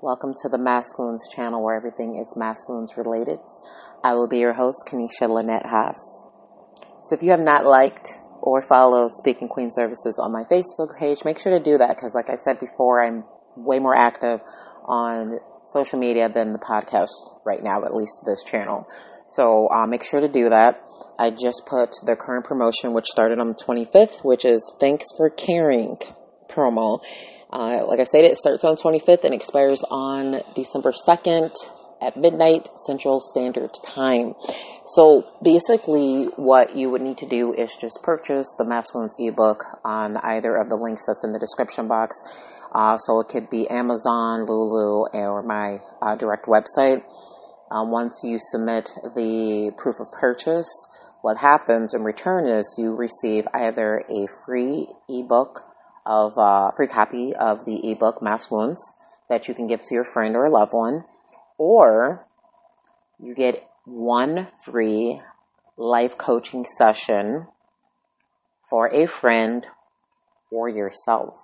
Welcome to the Masculines channel where everything is masculines related. I will be your host, Kanisha Lynette Haas. So if you have not liked or followed Speaking Queen Services on my Facebook page, make sure to do that because like I said before, I'm way more active on social media than the podcast right now, at least this channel. So make sure to do that. I just put the current promotion, which started on the 25th, which is Thanks for Caring promo. Like I said, it starts on 25th and expires on December 2nd at midnight Central Standard Time. So basically what you would need to do is just purchase the Masculines ebook on either of the links that's in the description box. So it could be Amazon, Lulu, or my direct website. Once you submit the proof of purchase, what happens in return is you receive either a free ebook of free copy of the ebook Masculines that you can give to your friend or a loved one, or you get one free life coaching session for a friend or yourself.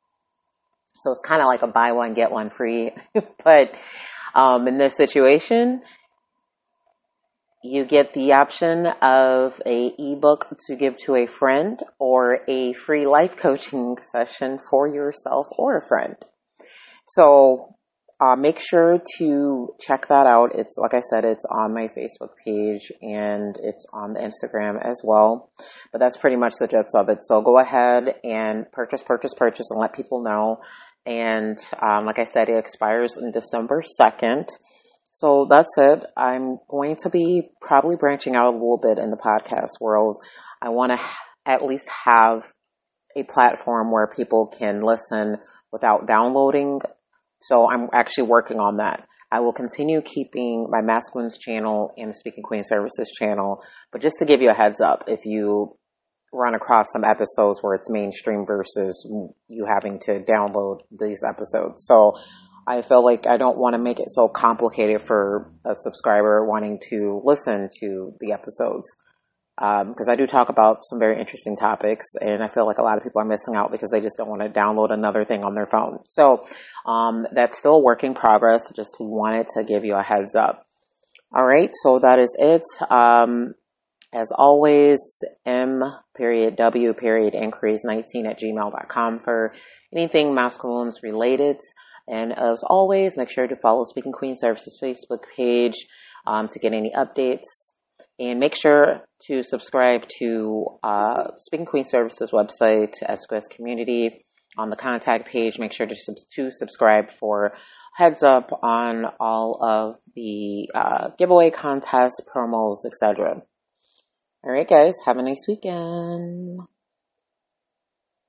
So it's kind of like a buy one, get one free. But in this situation, you get the option of a ebook to give to a friend or a free life coaching session for yourself or a friend. So make sure to check that out. It's like I said, it's on my Facebook page and it's on the Instagram as well. But that's pretty much the gist of it. So go ahead and purchase and let people know. And like I said, it expires on December 2nd. So that's it. I'm going to be probably branching out a little bit in the podcast world. I want to at least have a platform where people can listen without downloading. So I'm actually working on that. I will continue keeping my Masculines channel and the Speaking Queen Services channel. But just to give you a heads up, if you run across some episodes where it's mainstream versus you having to download these episodes. So I feel like I don't want to make it so complicated for a subscriber wanting to listen to the episodes. Because I do talk about some very interesting topics, and I feel like a lot of people are missing out because they just don't want to download another thing on their phone. So that's still a work in progress. Just wanted to give you a heads up. All right, so that is it. As always, m.w.increase19@gmail.com for anything masculines related. And as always, make sure to follow Speaking Queen Services Facebook page to get any updates. And make sure to subscribe to Speaking Queen Services website, SQS Community. On the contact page, make sure to subscribe for heads up on all of the giveaway contests, promos, etc. All right, guys, have a nice weekend.